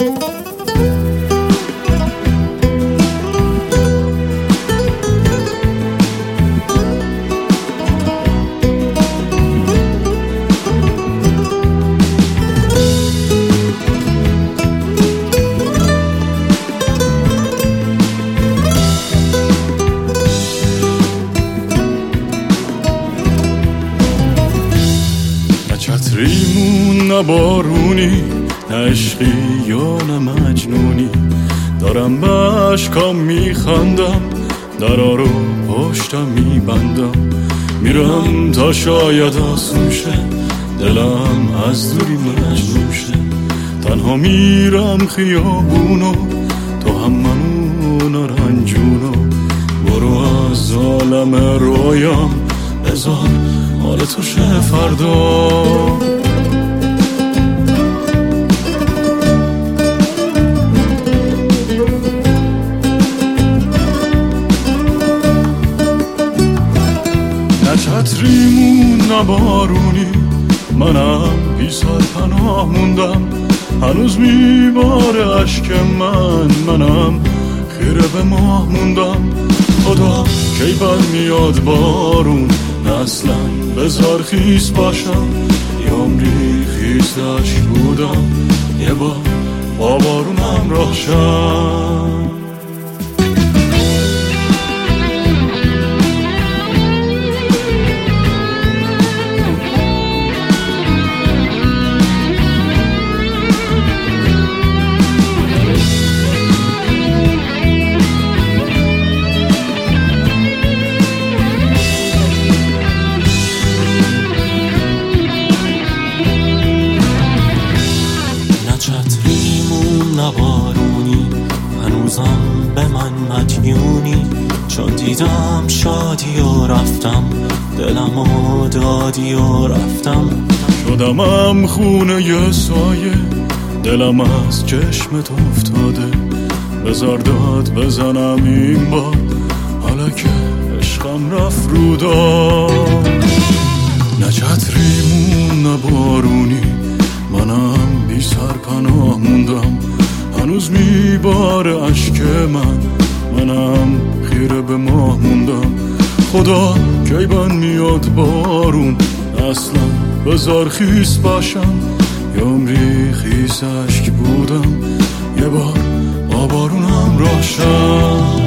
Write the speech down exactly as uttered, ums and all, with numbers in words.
چتریمون نه بارونی، نه عشقی یا نه مجنونی. دارم به عشقام میخندم، درا رو پشتم میبندم. میرم تا شاید آسون شه، دلم از دوری مجنون شه. تنها میرم خیابونو، تو هم منو نارنجونو. برو از عالم رویام، بذار حال تو شه فردا. نه چتریمون نه بارونی، منم بی سر پناه موندم. هنوز میباره اشک من، منم خیره به ماه موندم. خدا کی بر میاد بارون، اصلا بذار خیس باشم. یه عمری خیس اشک بودم، یه بار با بارون همراه شم. نبارونی هنوزم به من مدیونی، چون دیدم شادی و رفتم، دلم و دادی و رفتم. شدمم خونه یه سایه، دلم از چشمت افتاده. بذار داد بزنم این باد، حالا که عشقم رفت رو داد. نه چتریمون نه بارونی، منم بی سر پناه موندم. هنوز میباره اشک من، منم خیره به ماه موندم. خدا کی بن میاد بارون، اصلا بذار خیس باشم. یه عمری خیس اشک بودم، یه بار با بارون همراه شم.